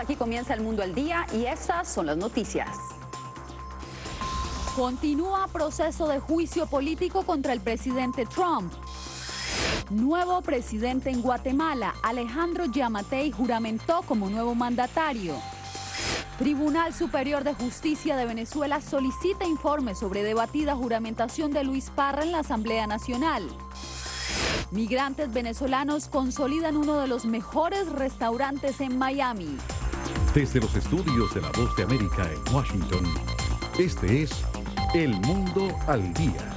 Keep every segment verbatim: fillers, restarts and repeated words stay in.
aquí comienza El Mundo al Día y estas son las noticias. Continúa proceso de juicio político contra el presidente Trump. Nuevo presidente en Guatemala, Alejandro Giammattei, juramentó como nuevo mandatario. Tribunal Superior de Justicia de Venezuela solicita informes sobre debatida juramentación de Luis Parra en la Asamblea Nacional. Migrantes venezolanos consolidan uno de los mejores restaurantes en Miami. Desde los estudios de La Voz de América en Washington, este es El Mundo al Día.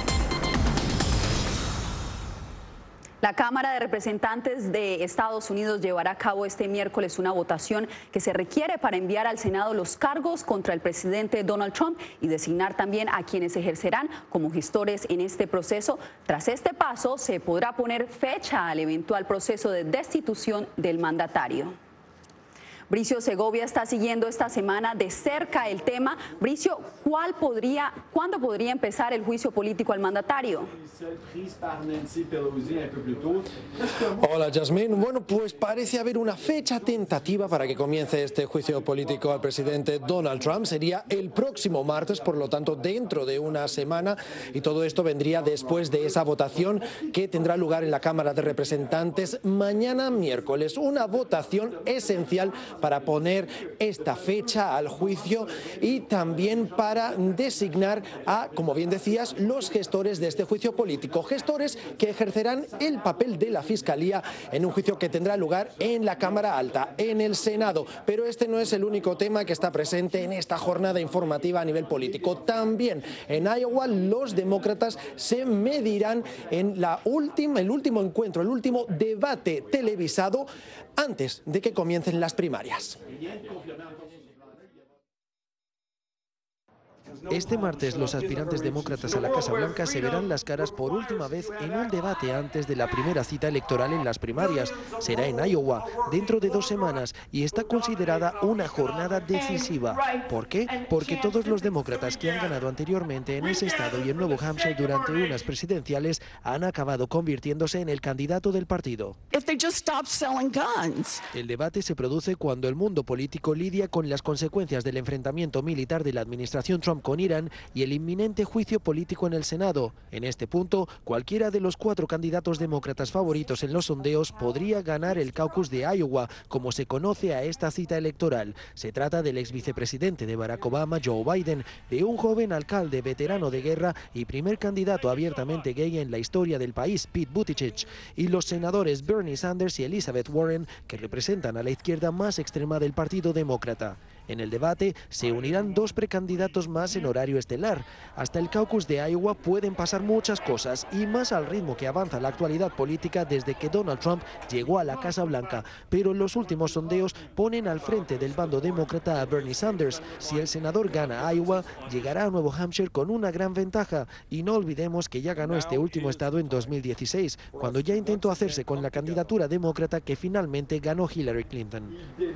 La Cámara de Representantes de Estados Unidos llevará a cabo este miércoles una votación que se requiere para enviar al Senado los cargos contra el presidente Donald Trump y designar también a quienes ejercerán como gestores en este proceso. Tras este paso, se podrá poner fecha al eventual proceso de destitución del mandatario. Bricio Segovia está siguiendo esta semana de cerca el tema. Bricio, ¿cuál podría, ¿cuándo podría empezar el juicio político al mandatario? Hola, Yasmín. Bueno, pues parece haber una fecha tentativa para que comience este juicio político al presidente Donald Trump. Sería el próximo martes, por lo tanto, dentro de una semana. Y todo esto vendría después de esa votación que tendrá lugar en la Cámara de Representantes mañana miércoles. Una votación esencial para poner esta fecha al juicio y también para designar a, como bien decías, los gestores de este juicio político. Gestores que ejercerán el papel de la Fiscalía en un juicio que tendrá lugar en la Cámara Alta, en el Senado. Pero este no es el único tema que está presente en esta jornada informativa a nivel político. También en Iowa los demócratas se medirán en la última, el último encuentro, el último debate televisado antes de que comiencen las primarias. Este martes los aspirantes demócratas a la Casa Blanca se verán las caras por última vez en un debate antes de la primera cita electoral en las primarias. Será en Iowa dentro de dos semanas y está considerada una jornada decisiva. ¿Por qué? Porque todos los demócratas que han ganado anteriormente en ese estado y en Nuevo Hampshire durante unas presidenciales han acabado convirtiéndose en el candidato del partido. El debate se produce cuando el mundo político lidia con las consecuencias del enfrentamiento militar de la administración Trump con Irán y el inminente juicio político en el Senado. En este punto, cualquiera de los cuatro candidatos demócratas favoritos en los sondeos podría ganar el caucus de Iowa, como se conoce a esta cita electoral. Se trata del ex vicepresidente de Barack Obama, Joe Biden, de un joven alcalde veterano de guerra y primer candidato abiertamente gay en la historia del país, Pete Buttigieg, y los senadores Bernie Sanders y Elizabeth Warren, que representan a la izquierda más extrema del Partido Demócrata. En el debate se unirán dos precandidatos más en horario estelar. Hasta el caucus de Iowa pueden pasar muchas cosas y más al ritmo que avanza la actualidad política desde que Donald Trump llegó a la Casa Blanca. Pero los últimos sondeos ponen al frente del bando demócrata a Bernie Sanders. Si el senador gana Iowa, llegará a Nuevo Hampshire con una gran ventaja. Y no olvidemos que ya ganó este último estado en dos mil dieciséis, cuando ya intentó hacerse con la candidatura demócrata que finalmente ganó Hillary Clinton.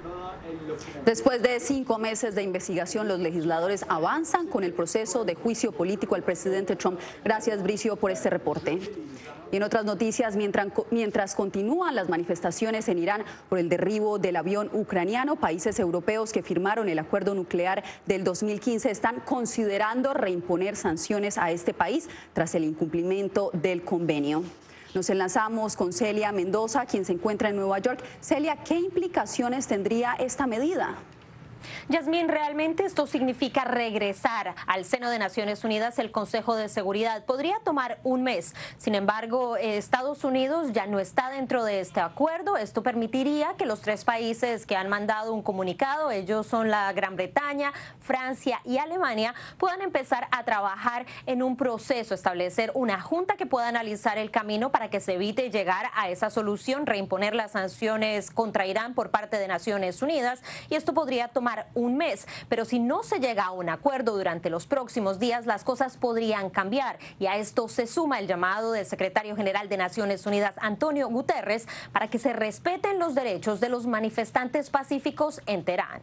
Después de cinco meses de investigación, los legisladores avanzan con el proceso de juicio político al presidente Trump. Gracias, Bricio, por este reporte. Y en otras noticias, mientras, mientras continúan las manifestaciones en Irán por el derribo del avión ucraniano, países europeos que firmaron el acuerdo nuclear del dos mil quince están considerando reimponer sanciones a este país tras el incumplimiento del convenio. Nos enlazamos con Celia Mendoza, quien se encuentra en Nueva York. Celia, ¿qué implicaciones tendría esta medida? Yasmín, realmente esto significa regresar al seno de Naciones Unidas el Consejo de Seguridad. Podría tomar un mes. Sin embargo, Estados Unidos ya no está dentro de este acuerdo. Esto permitiría que los tres países que han mandado un comunicado, ellos son la Gran Bretaña, Francia y Alemania, puedan empezar a trabajar en un proceso, establecer una junta que pueda analizar el camino para que se evite llegar a esa solución, reimponer las sanciones contra Irán por parte de Naciones Unidas, y esto podría tomar un mes, pero si no se llega a un acuerdo durante los próximos días, las cosas podrían cambiar, y a esto se suma el llamado del secretario general de Naciones Unidas, Antonio Guterres, para que se respeten los derechos de los manifestantes pacíficos en Teherán.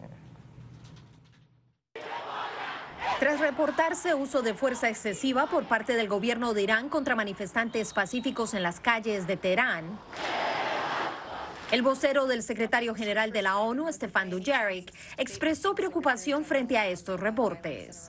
Tras reportarse uso de fuerza excesiva por parte del gobierno de Irán contra manifestantes pacíficos en las calles de Teherán, El vocero del secretario general de la ONU, Stefan Dujarric, expresó preocupación frente a estos reportes.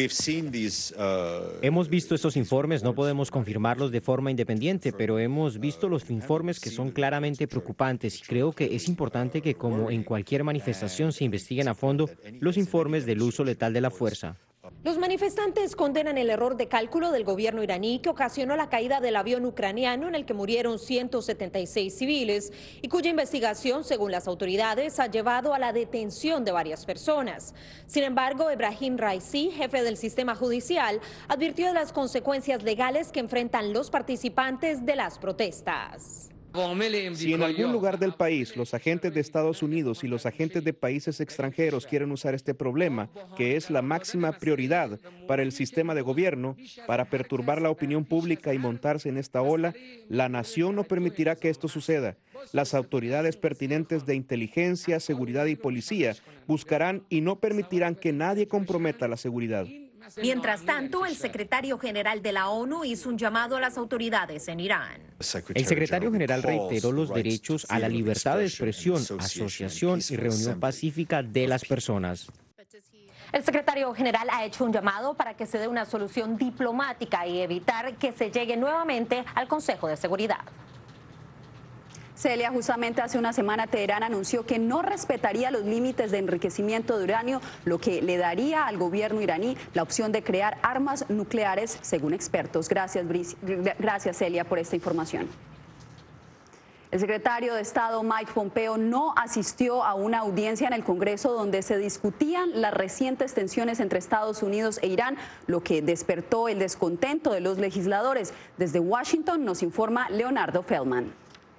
Hemos visto estos informes, no podemos confirmarlos de forma independiente, pero hemos visto los informes que son claramente preocupantes y creo que es importante que, como en cualquier manifestación, se investiguen a fondo los informes del uso letal de la fuerza. Los manifestantes condenan el error de cálculo del gobierno iraní que ocasionó la caída del avión ucraniano en el que murieron ciento setenta y seis civiles y cuya investigación, según las autoridades, ha llevado a la detención de varias personas. Sin embargo, Ebrahim Raisi, jefe del sistema judicial, advirtió de las consecuencias legales que enfrentan los participantes de las protestas. Si en algún lugar del país los agentes de Estados Unidos y los agentes de países extranjeros quieren usar este problema, que es la máxima prioridad para el sistema de gobierno, para perturbar la opinión pública y montarse en esta ola, la nación no permitirá que esto suceda. Las autoridades pertinentes de inteligencia, seguridad y policía buscarán y no permitirán que nadie comprometa la seguridad. Mientras tanto, el secretario general de la ONU hizo un llamado a las autoridades en Irán. El secretario general reiteró los derechos a la libertad de expresión, asociación y reunión pacífica de las personas. El secretario general ha hecho un llamado para que se dé una solución diplomática y evitar que se llegue nuevamente al Consejo de Seguridad. Celia, justamente hace una semana Teherán anunció que no respetaría los límites de enriquecimiento de uranio, lo que le daría al gobierno iraní la opción de crear armas nucleares, según expertos. Gracias, Gracias Celia, por esta información. El secretario de Estado Mike Pompeo no asistió a una audiencia en el Congreso donde se discutían las recientes tensiones entre Estados Unidos e Irán, lo que despertó el descontento de los legisladores. Desde Washington nos informa Leonardo Feldman.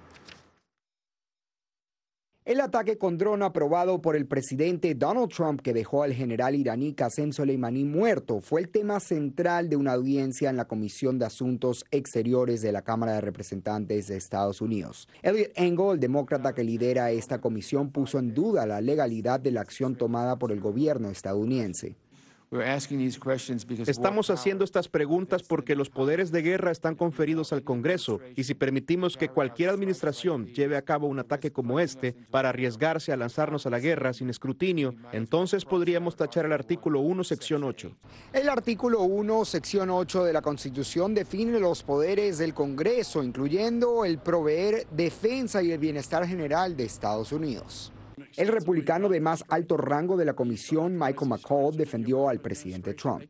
El ataque con dron aprobado por el presidente Donald Trump, que dejó al general iraní Qasem Soleimani muerto, fue el tema central de una audiencia en la Comisión de Asuntos Exteriores de la Cámara de Representantes de Estados Unidos. Eliot Engel, el demócrata que lidera esta comisión, puso en duda la legalidad de la acción tomada por el gobierno estadounidense. Estamos haciendo estas preguntas porque los poderes de guerra están conferidos al Congreso y si permitimos que cualquier administración lleve a cabo un ataque como este para arriesgarse a lanzarnos a la guerra sin escrutinio, entonces podríamos tachar el artículo uno, sección ocho. El artículo uno, sección ocho de la Constitución define los poderes del Congreso, incluyendo el proveer defensa y el bienestar general de Estados Unidos. El republicano de más alto rango de la comisión, Michael McCaul, defendió al presidente Trump.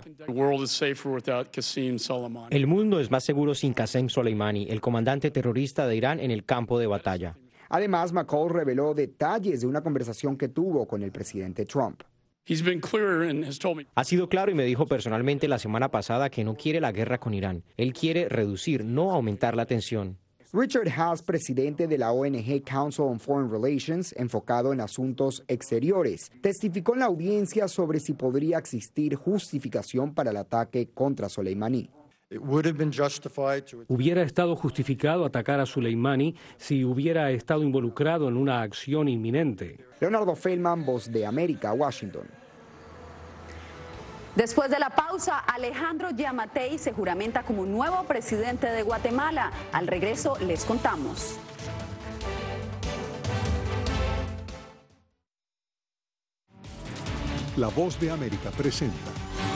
El mundo es más seguro sin Qasem Soleimani, el comandante terrorista de Irán en el campo de batalla. Además, McCaul reveló detalles de una conversación que tuvo con el presidente Trump. Ha sido claro y me dijo personalmente la semana pasada que no quiere la guerra con Irán. Él quiere reducir, no aumentar la tensión. Richard Haass, presidente de la O N G Council on Foreign Relations, enfocado en asuntos exteriores, testificó en la audiencia sobre si podría existir justificación para el ataque contra Soleimani. Hubiera estado justificado atacar a Soleimani si hubiera estado involucrado en una acción inminente. Leonardo Feldman, Voz de América, Washington. Después de la pausa, Alejandro Giammattei se juramenta como nuevo presidente de Guatemala. Al regreso les contamos. La Voz de América presenta.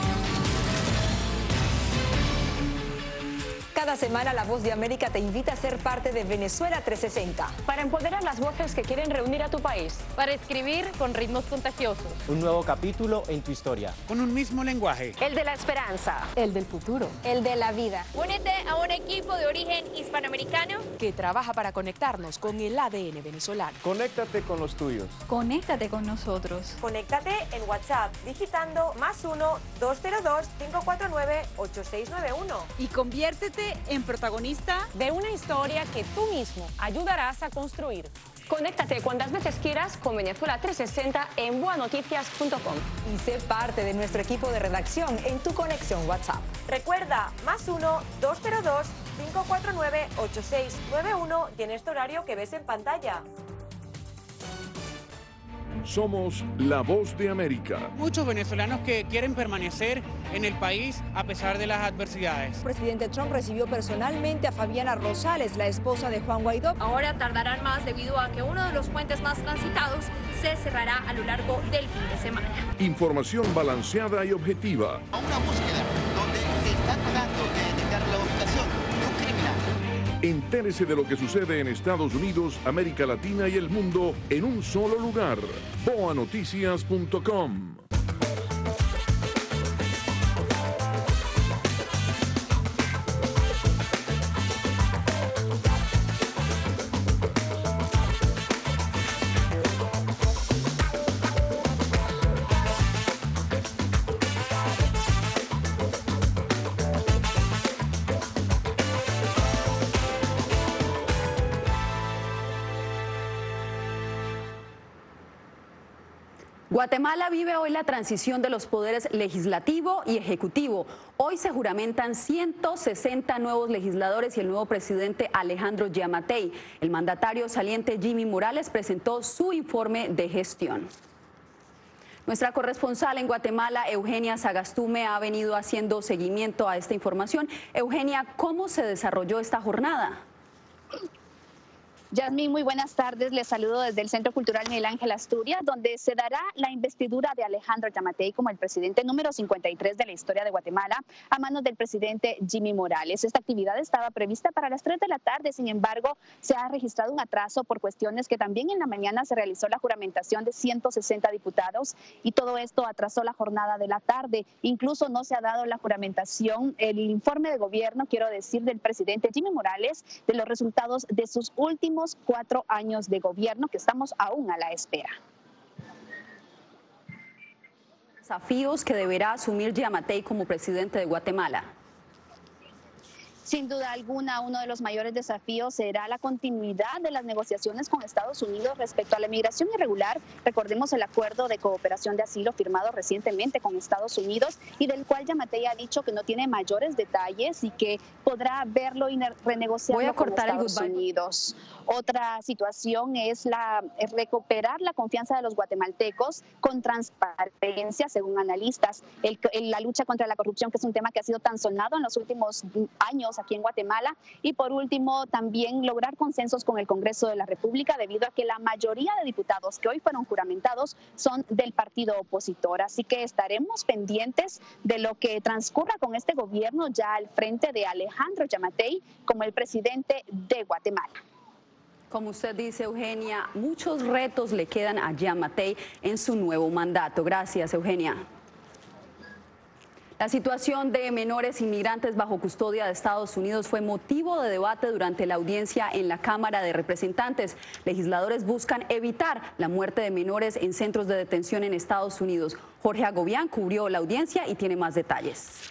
Cada semana La Voz de América te invita a ser parte de Venezuela trescientos sesenta. Para empoderar las voces que quieren reunir a tu país. Para escribir con ritmos contagiosos. Un nuevo capítulo en tu historia. Con un mismo lenguaje. El de la esperanza. El del futuro. El de la vida. Únete a un equipo de origen hispanoamericano que trabaja para conectarnos con el A D N venezolano. Conéctate con los tuyos. Conéctate con nosotros. Conéctate en WhatsApp digitando más uno, dos cero dos, cinco cuatro nueve, ocho seis nueve uno. Y conviértete en protagonista de una historia que tú mismo ayudarás a construir. Conéctate cuantas veces quieras con Venezuela trescientos sesenta en boa noticias punto com. Y sé parte de nuestro equipo de redacción en tu conexión WhatsApp. Recuerda, más uno, dos cero dos, cinco cuatro nueve, ocho seis nueve uno y en este horario que ves en pantalla. Somos la voz de América. Muchos venezolanos que quieren permanecer en el país a pesar de las adversidades. El presidente Trump recibió personalmente a Fabiana Rosales, la esposa de Juan Guaidó. Ahora tardarán más debido a que uno de los puentes más transitados se cerrará a lo largo del fin de semana. Información balanceada y objetiva. A una búsqueda donde se está tratando de detectar la ubicación de un criminal. Entérese de lo que sucede en Estados Unidos, América Latina y el mundo en un solo lugar. boa noticias punto com. Guatemala vive hoy la transición de los poderes legislativo y ejecutivo. Hoy se juramentan ciento sesenta nuevos legisladores y el nuevo presidente Alejandro Giammattei. El mandatario saliente Jimmy Morales presentó su informe de gestión. Nuestra corresponsal en Guatemala, Eugenia Sagastume, ha venido haciendo seguimiento a esta información. Eugenia, ¿cómo se desarrolló esta jornada? Yasmín, muy buenas tardes. Les saludo desde el Centro Cultural Miguel Ángel Asturias, donde se dará la investidura de Alejandro Giammattei como el presidente número cincuenta y tres de la historia de Guatemala a manos del presidente Jimmy Morales. Esta actividad estaba prevista para las tres de la tarde, sin embargo, se ha registrado un atraso por cuestiones que también en la mañana se realizó la juramentación de ciento sesenta diputados y todo esto atrasó la jornada de la tarde. Incluso no se ha dado la juramentación, el informe de gobierno, quiero decir, del presidente Jimmy Morales de los resultados de sus últimos cuatro años de gobierno, que estamos aún a la espera. Desafíos que deberá asumir Giammattei como presidente de Guatemala. Sin duda alguna, uno de los mayores desafíos será la continuidad de las negociaciones con Estados Unidos respecto a la migración irregular. Recordemos el acuerdo de cooperación de asilo firmado recientemente con Estados Unidos y del cual Giammattei ha dicho que no tiene mayores detalles y que podrá verlo y renegociarlo con Estados Unidos. Otra situación es la es recuperar la confianza de los guatemaltecos con transparencia, según analistas. El, el, la lucha contra la corrupción, que es un tema que ha sido tan sonado en los últimos años aquí en Guatemala, y por último también lograr consensos con el Congreso de la República debido a que la mayoría de diputados que hoy fueron juramentados son del partido opositor, así que estaremos pendientes de lo que transcurra con este gobierno ya al frente de Alejandro Giammattei como el presidente de Guatemala. Como usted dice, Eugenia, muchos retos le quedan a Giammattei en su nuevo mandato. Gracias, Eugenia. La situación de menores inmigrantes bajo custodia de Estados Unidos fue motivo de debate durante la audiencia en la Cámara de Representantes. Legisladores buscan evitar la muerte de menores en centros de detención en Estados Unidos. Jorge Agobián cubrió la audiencia y tiene más detalles.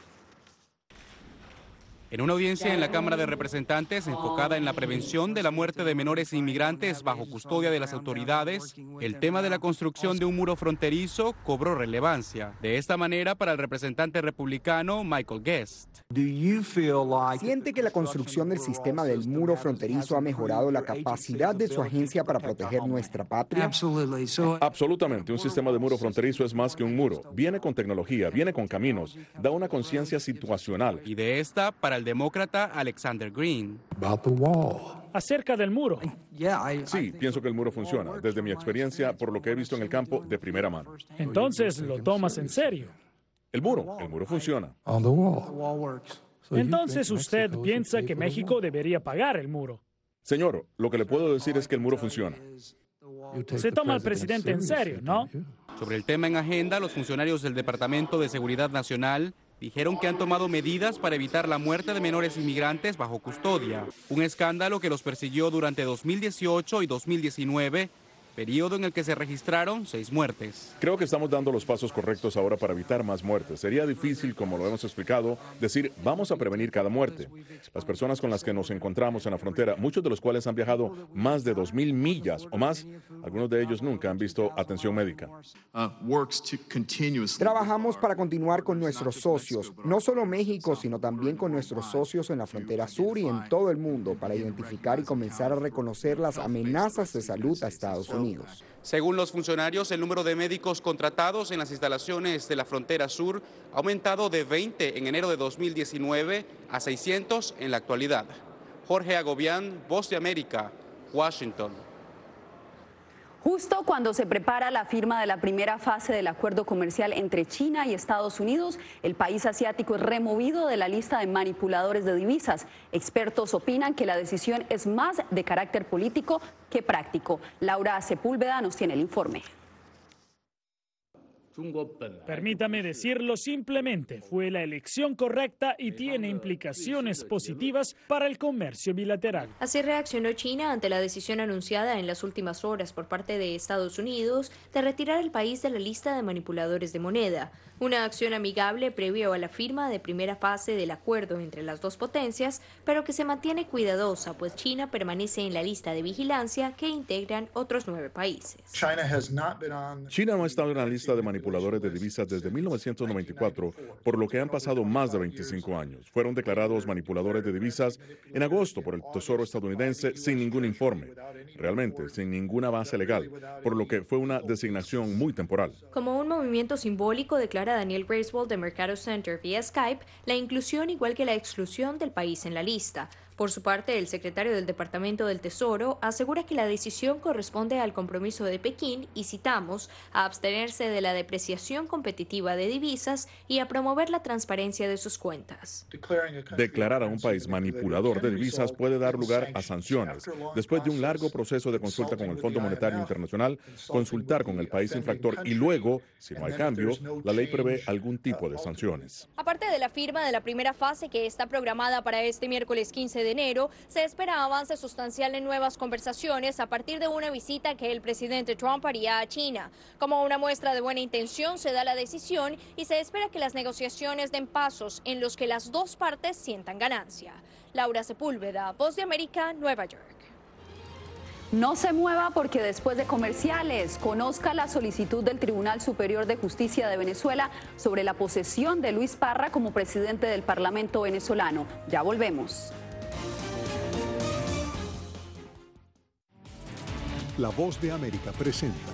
En una audiencia en la Cámara de Representantes enfocada en la prevención de la muerte de menores inmigrantes bajo custodia de las autoridades, el tema de la construcción de un muro fronterizo cobró relevancia. De esta manera, para el representante republicano Michael Guest. ¿Siente que la construcción del sistema del muro fronterizo ha mejorado la capacidad de su agencia para proteger nuestra patria? Absolutamente. Un sistema de muro fronterizo es más que un muro. Viene con tecnología, viene con caminos, da una conciencia situacional. Y de esta, para el demócrata Alexander Green. Acerca del muro. Sí, pienso que el muro funciona, desde mi experiencia, por lo que he visto en el campo de primera mano. Entonces, ¿lo tomas en serio? El muro, el muro funciona. Entonces, ¿usted piensa que México debería pagar el muro? Señor, lo que le puedo decir es que el muro funciona. Se toma al presidente en serio, ¿no? Sobre el tema en agenda, los funcionarios del Departamento de Seguridad Nacional dijeron que han tomado medidas para evitar la muerte de menores inmigrantes bajo custodia, un escándalo que los persiguió durante dos mil dieciocho y dos mil diecinueve, periodo en el que se registraron seis muertes. Creo que estamos dando los pasos correctos ahora para evitar más muertes. Sería difícil, como lo hemos explicado, decir vamos a prevenir cada muerte. Las personas con las que nos encontramos en la frontera, muchos de los cuales han viajado más de dos mil millas o más, algunos de ellos nunca han visto atención médica. Trabajamos para continuar con nuestros socios, no solo México, sino también con nuestros socios en la frontera sur y en todo el mundo, para identificar y comenzar a reconocer las amenazas de salud a Estados Unidos. Unidos. Según los funcionarios, el número de médicos contratados en las instalaciones de la frontera sur ha aumentado de veinte en enero de dos mil diecinueve a seiscientos en la actualidad. Jorge Agobián, Voz de América, Washington. Justo cuando se prepara la firma de la primera fase del acuerdo comercial entre China y Estados Unidos, el país asiático es removido de la lista de manipuladores de divisas. Expertos opinan que la decisión es más de carácter político que práctico. Laura Sepúlveda nos tiene el informe. Permítame decirlo simplemente, fue la elección correcta y tiene implicaciones positivas para el comercio bilateral. Así reaccionó China ante la decisión anunciada en las últimas horas por parte de Estados Unidos de retirar al país de la lista de manipuladores de moneda, una acción amigable previo a la firma de primera fase del acuerdo entre las dos potencias, pero que se mantiene cuidadosa, pues China permanece en la lista de vigilancia que integran otros nueve países. China no ha estado en la lista de manipuladores de divisas desde mil novecientos noventa y cuatro, por lo que han pasado más de veinticinco años. Fueron declarados manipuladores de divisas en agosto por el Tesoro estadounidense sin ningún informe, realmente sin ninguna base legal, por lo que fue una designación muy temporal. Como un movimiento simbólico, declara Daniel Gracewold de Mercado Center vía Skype, la inclusión igual que la exclusión del país en la lista. Por su parte, el secretario del Departamento del Tesoro asegura que la decisión corresponde al compromiso de Pekín, y citamos, a abstenerse de la depreciación competitiva de divisas y a promover la transparencia de sus cuentas. Declarar a un país manipulador de divisas puede dar lugar a sanciones. Después de un largo proceso de consulta con el Fondo Monetario Internacional, consultar con el país infractor y luego, si no hay cambio, la ley prevé algún tipo de sanciones. Aparte de la firma de la primera fase que está programada para este miércoles quince de enero, se espera avance sustancial en nuevas conversaciones a partir de una visita que el presidente Trump haría a China. Como una muestra de buena intención se da la decisión y se espera que las negociaciones den pasos en los que las dos partes sientan ganancia. Laura Sepúlveda, Voz de América, Nueva York. No se mueva porque después de comerciales, conozca la solicitud del Tribunal Superior de Justicia de Venezuela sobre la posesión de Luis Parra como presidente del Parlamento venezolano. Ya volvemos. La Voz de América presenta.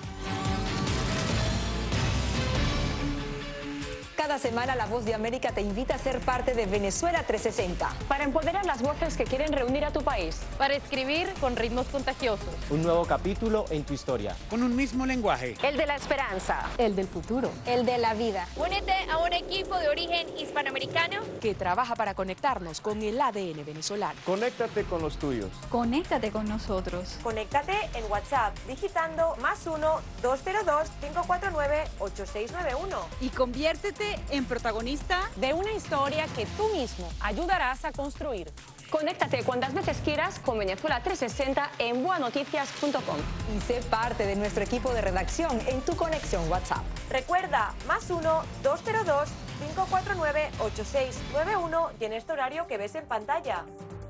Cada semana La Voz de América te invita a ser parte de Venezuela trescientos sesenta. Para empoderar las voces que quieren reunir a tu país. Para escribir con ritmos contagiosos. Un nuevo capítulo en tu historia. Con un mismo lenguaje. El de la esperanza. El del futuro. El de la vida. Únete a un equipo de origen hispanoamericano que trabaja para conectarnos con el A D N venezolano. Conéctate con los tuyos. Conéctate con nosotros. Conéctate en WhatsApp digitando más uno, dos cero dos, cinco cuatro nueve, ocho seis nueve uno. Y conviértete en protagonista De una historia que tú mismo ayudarás a construir. Conéctate cuantas veces quieras con Venezuela trescientos sesenta en boa noticias punto com. Y sé parte de nuestro equipo de redacción en tu conexión WhatsApp. Recuerda, más uno, dos cero dos, cinco cuatro nueve, ocho seis nueve uno y en este horario que ves en pantalla.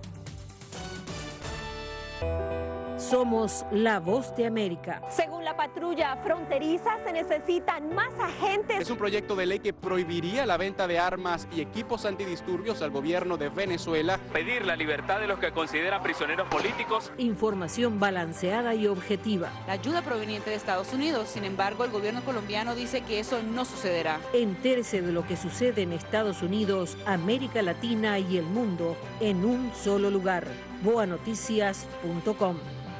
Somos la Voz de América. Según la patrulla fronteriza, se necesitan más agentes. Es un proyecto de ley que prohibiría la venta de armas y equipos antidisturbios al gobierno de Venezuela. Pedir la libertad de los que consideran prisioneros políticos. Información balanceada y objetiva. La ayuda proveniente de Estados Unidos, sin embargo, el gobierno colombiano dice que eso no sucederá. Entérese de lo que sucede en Estados Unidos, América Latina y el mundo en un solo lugar. boa noticias punto com.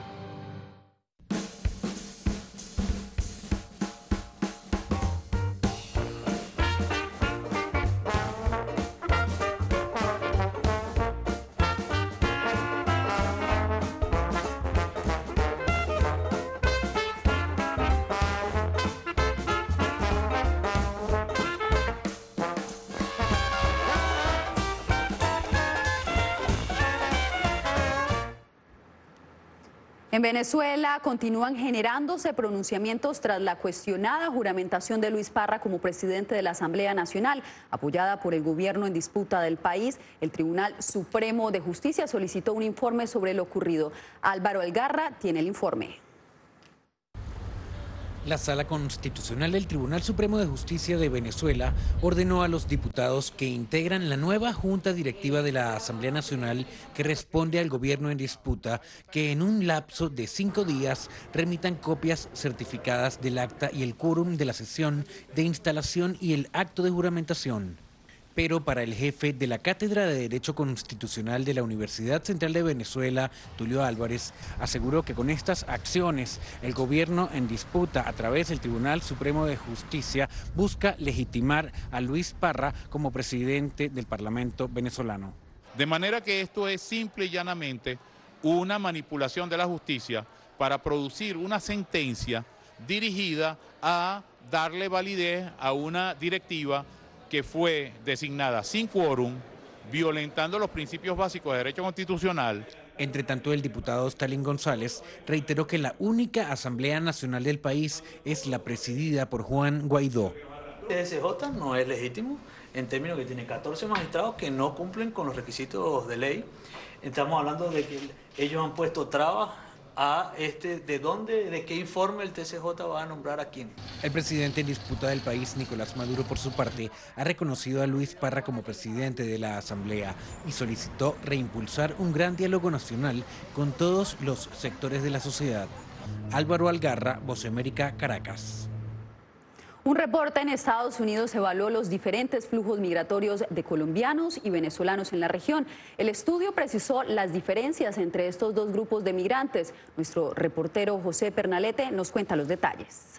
En Venezuela continúan generándose pronunciamientos tras la cuestionada juramentación de Luis Parra como presidente de la Asamblea Nacional. Apoyada por el gobierno en disputa del país, el Tribunal Supremo de Justicia solicitó un informe sobre lo ocurrido. Álvaro Algarra tiene el informe. La Sala Constitucional del Tribunal Supremo de Justicia de Venezuela ordenó a los diputados que integran la nueva Junta Directiva de la Asamblea Nacional que responde al gobierno en disputa que en un lapso de cinco días remitan copias certificadas del acta y el quórum de la sesión de instalación y el acto de juramentación. Pero para el jefe de la Cátedra de Derecho Constitucional de la Universidad Central de Venezuela, Tulio Álvarez, aseguró que con estas acciones el gobierno en disputa a través del Tribunal Supremo de Justicia busca legitimar a Luis Parra como presidente del Parlamento venezolano. De manera que esto es simple y llanamente una manipulación de la justicia para producir una sentencia dirigida a darle validez a una directiva que fue designada sin quórum, violentando los principios básicos de derecho constitucional. Entre tanto, el diputado Stalin González reiteró que la única Asamblea Nacional del país es la presidida por Juan Guaidó. El T S J no es legítimo en términos que tiene catorce magistrados que no cumplen con los requisitos de ley. Estamos hablando de que ellos han puesto trabas a este, de dónde, de qué informe el T C J va a nombrar a quién. El presidente en disputa del país, Nicolás Maduro, por su parte, ha reconocido a Luis Parra como presidente de la Asamblea y solicitó reimpulsar un gran diálogo nacional con todos los sectores de la sociedad. Álvaro Algarra, Voz de América, Caracas. Un reporte en Estados Unidos evaluó los diferentes flujos migratorios de colombianos y venezolanos en la región. El estudio precisó las diferencias entre estos dos grupos de migrantes. Nuestro reportero José Pernalete nos cuenta los detalles.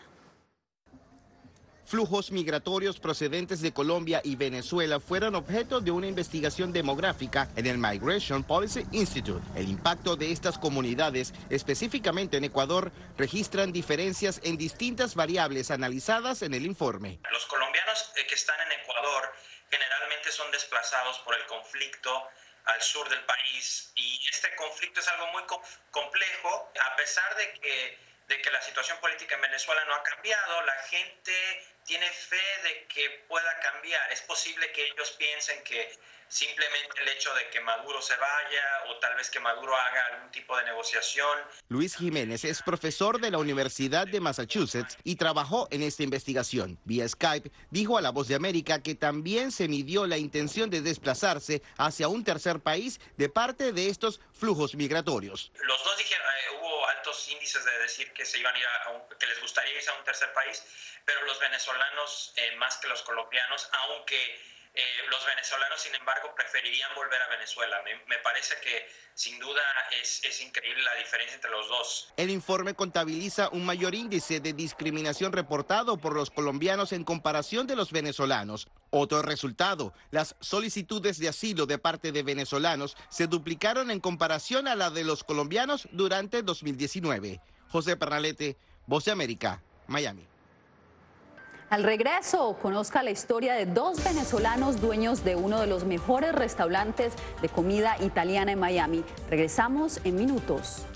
Flujos migratorios procedentes de Colombia y Venezuela fueron objeto de una investigación demográfica en el Migration Policy Institute. El impacto de estas comunidades, específicamente en Ecuador, registran diferencias en distintas variables analizadas en el informe. Los colombianos que están en Ecuador generalmente son desplazados por el conflicto al sur del país, y este conflicto es algo muy complejo. A pesar de que, de que la situación política en Venezuela no ha cambiado, la gente tiene fe de que pueda cambiar. Es posible que ellos piensen que simplemente el hecho de que Maduro se vaya o tal vez que Maduro haga algún tipo de negociación. Luis Jiménez es profesor de la Universidad de Massachusetts y trabajó en esta investigación. Vía Skype dijo a La Voz de América que también se midió la intención de desplazarse hacia un tercer país de parte de estos flujos migratorios. Los dos dijeron, eh, hubo altos índices de decir que se iban a ir a un, que les gustaría irse a un tercer país, pero los venezolanos eh, más que los colombianos, aunque Eh, los venezolanos, sin embargo, preferirían volver a Venezuela. Me, me parece que, sin duda, es, es increíble la diferencia entre los dos. El informe contabiliza un mayor índice de discriminación reportado por los colombianos en comparación de los venezolanos. Otro resultado, las solicitudes de asilo de parte de venezolanos se duplicaron en comparación a la de los colombianos durante dos mil diecinueve. José Pernalete, Voz de América, Miami. Al regreso, conozca la historia de dos venezolanos dueños de uno de los mejores restaurantes de comida italiana en Miami. Regresamos en minutos.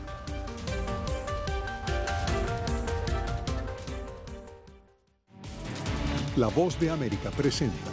La Voz de América presenta.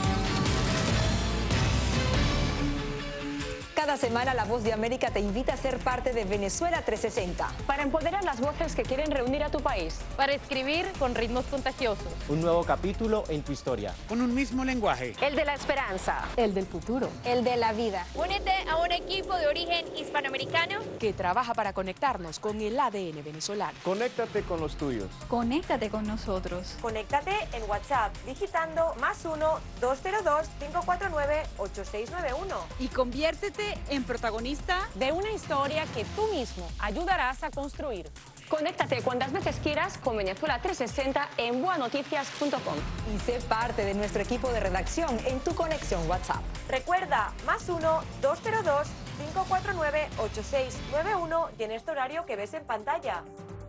Cada semana La Voz de América te invita a ser parte de Venezuela trescientos sesenta. Para empoderar las voces que quieren reunir a tu país. Para escribir con ritmos contagiosos. Un nuevo capítulo en tu historia. Con un mismo lenguaje. El de la esperanza. El del futuro. El de la vida. Únete a un equipo de origen hispanoamericano que trabaja para conectarnos con el A D N venezolano. Conéctate con los tuyos. Conéctate con nosotros. Conéctate en WhatsApp digitando más uno, dos cero dos, cinco cuatro nueve, ocho seis nueve uno. Y conviértete en protagonista de una historia que tú mismo ayudarás a construir. Conéctate cuantas veces quieras con Venezuela trescientos sesenta en boa noticias punto com. Y sé parte de nuestro equipo de redacción en tu conexión WhatsApp. Recuerda, más uno, dos cero dos, cinco cuatro nueve, ocho seis nueve uno y en este horario que ves en pantalla.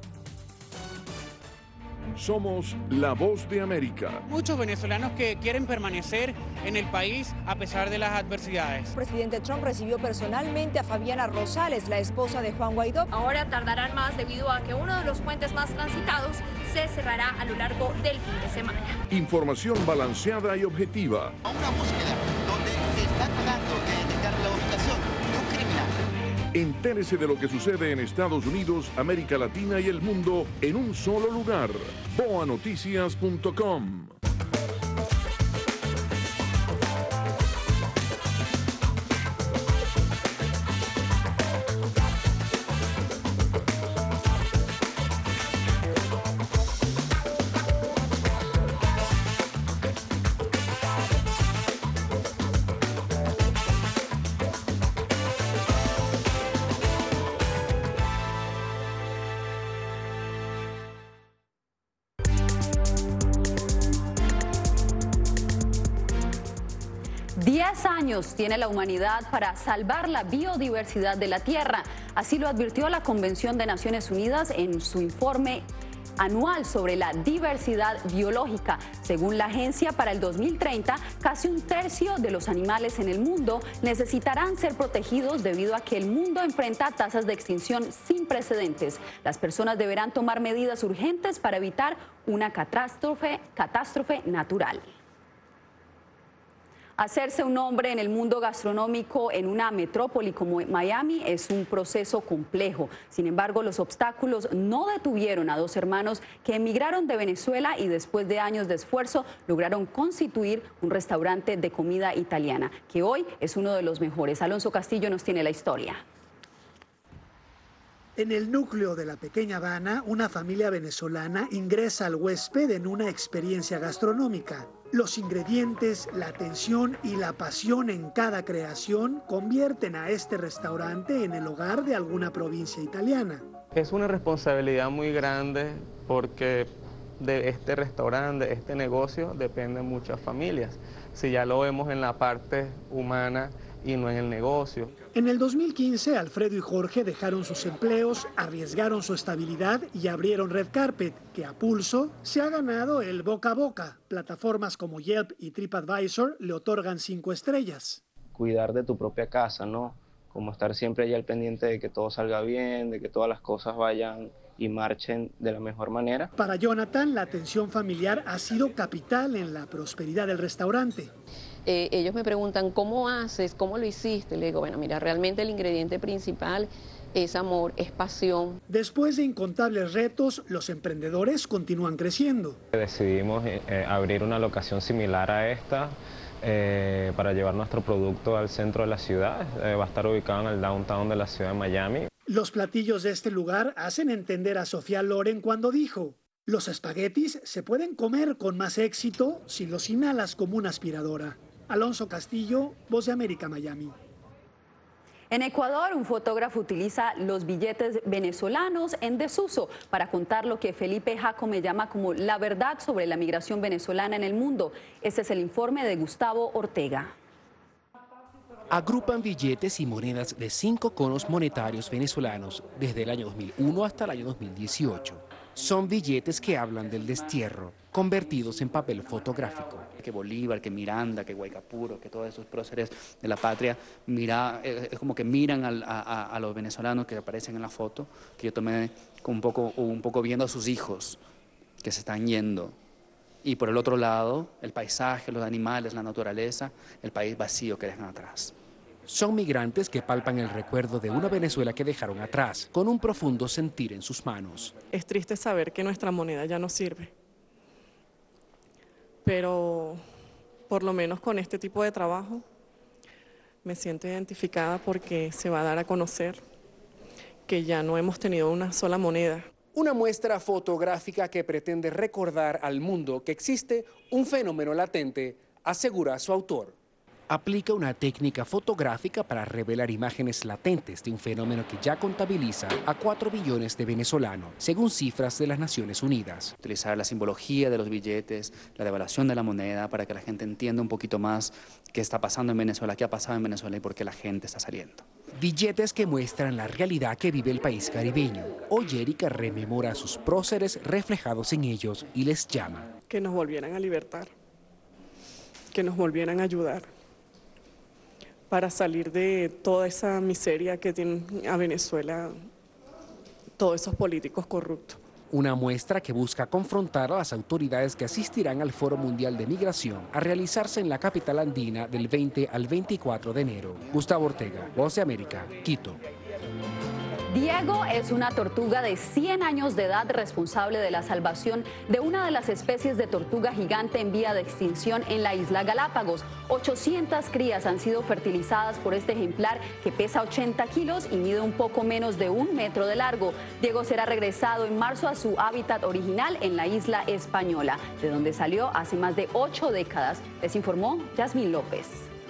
Somos La Voz de América. Muchos venezolanos que quieren permanecer en el país a pesar de las adversidades. El presidente Trump recibió personalmente a Fabiana Rosales, la esposa de Juan Guaidó. Ahora tardarán más debido a que uno de los puentes más transitados se cerrará a lo largo del fin de semana. Información balanceada y objetiva. A una búsqueda donde se está tratando de detectar la ubicación de un criminal. Entérese de lo que sucede en Estados Unidos, América Latina y el mundo en un solo lugar. boa noticias punto com. Diez años tiene la humanidad para salvar la biodiversidad de la Tierra. Así lo advirtió la Convención de Naciones Unidas en su informe anual sobre la diversidad biológica. Según la agencia, para el dos mil treinta, casi un tercio de los animales en el mundo necesitarán ser protegidos debido a que el mundo enfrenta tasas de extinción sin precedentes. Las personas deberán tomar medidas urgentes para evitar una catástrofe, catástrofe natural. Hacerse un nombre en el mundo gastronómico en una metrópoli como Miami es un proceso complejo. Sin embargo, los obstáculos no detuvieron a dos hermanos que emigraron de Venezuela y después de años de esfuerzo lograron constituir un restaurante de comida italiana, que hoy es uno de los mejores. Alonso Castillo nos tiene la historia. En el núcleo de la pequeña Habana, una familia venezolana ingresa al huésped en una experiencia gastronómica. Los ingredientes, la atención y la pasión en cada creación convierten a este restaurante en el hogar de alguna provincia italiana. Es una responsabilidad muy grande porque de este restaurante, de este negocio, dependen muchas familias. Si ya lo vemos en la parte humana y no en el negocio. En el dos mil quince, Alfredo y Jorge dejaron sus empleos, arriesgaron su estabilidad y abrieron Red Carpet, que a pulso se ha ganado el boca a boca. Plataformas como Yelp y TripAdvisor le otorgan cinco estrellas. Cuidar de tu propia casa, ¿no? Como estar siempre allá al pendiente de que todo salga bien, de que todas las cosas vayan y marchen de la mejor manera. Para Jonathan, la atención familiar ha sido capital en la prosperidad del restaurante. Eh, ellos me preguntan, ¿cómo haces? ¿Cómo lo hiciste? Le digo, bueno, mira, realmente el ingrediente principal es amor, es pasión. Después de incontables retos, los emprendedores continúan creciendo. Decidimos eh, abrir una locación similar a esta eh, para llevar nuestro producto al centro de la ciudad. Eh, va a estar ubicado en el downtown de la ciudad de Miami. Los platillos de este lugar hacen entender a Sofía Loren cuando dijo: los espaguetis se pueden comer con más éxito si los inhalas como una aspiradora. Alonso Castillo, Voz de América, Miami. En Ecuador, un fotógrafo utiliza los billetes venezolanos en desuso para contar lo que Felipe Jacome llama como la verdad sobre la migración venezolana en el mundo. Este es el informe de Gustavo Ortega. Agrupan billetes y monedas de cinco conos monetarios venezolanos desde el año dos mil uno hasta el año dos mil dieciocho. Son billetes que hablan del destierro, convertidos en papel fotográfico. Que Bolívar, que Miranda, que Guaycapuro, que todos esos próceres de la patria, mira, es como que miran al, a, a los venezolanos que aparecen en la foto, que yo tomé un poco, un poco viendo a sus hijos que se están yendo. Y por el otro lado, el paisaje, los animales, la naturaleza, el país vacío que dejan atrás. Son migrantes que palpan el recuerdo de una Venezuela que dejaron atrás, con un profundo sentir en sus manos. Es triste saber que nuestra moneda ya no sirve, pero por lo menos con este tipo de trabajo me siento identificada porque se va a dar a conocer que ya no hemos tenido una sola moneda. Una muestra fotográfica que pretende recordar al mundo que existe un fenómeno latente, asegura su autor. Aplica una técnica fotográfica para revelar imágenes latentes de un fenómeno que ya contabiliza a cuatro billones de venezolanos, según cifras de las Naciones Unidas. Utilizar la simbología de los billetes, la devaluación de la moneda, para que la gente entienda un poquito más qué está pasando en Venezuela, qué ha pasado en Venezuela y por qué la gente está saliendo. Billetes que muestran la realidad que vive el país caribeño. Hoy Erika rememora a sus próceres reflejados en ellos y les llama. Que nos volvieran a libertar, que nos volvieran a ayudar para salir de toda esa miseria que tienen a Venezuela todos esos políticos corruptos. Una muestra que busca confrontar a las autoridades que asistirán al Foro Mundial de Migración a realizarse en la capital andina del veinte al veinticuatro de enero. Gustavo Ortega, Voz de América, Quito. Diego es una tortuga de cien años de edad responsable de la salvación de una de las especies de tortuga gigante en vía de extinción en la isla Galápagos. ochocientas crías han sido fertilizadas por este ejemplar que pesa ochenta kilos y mide un poco menos de un metro de largo. Diego será regresado en marzo a su hábitat original en la isla Española, de donde salió hace más de ocho décadas. Les informó Yasmín López.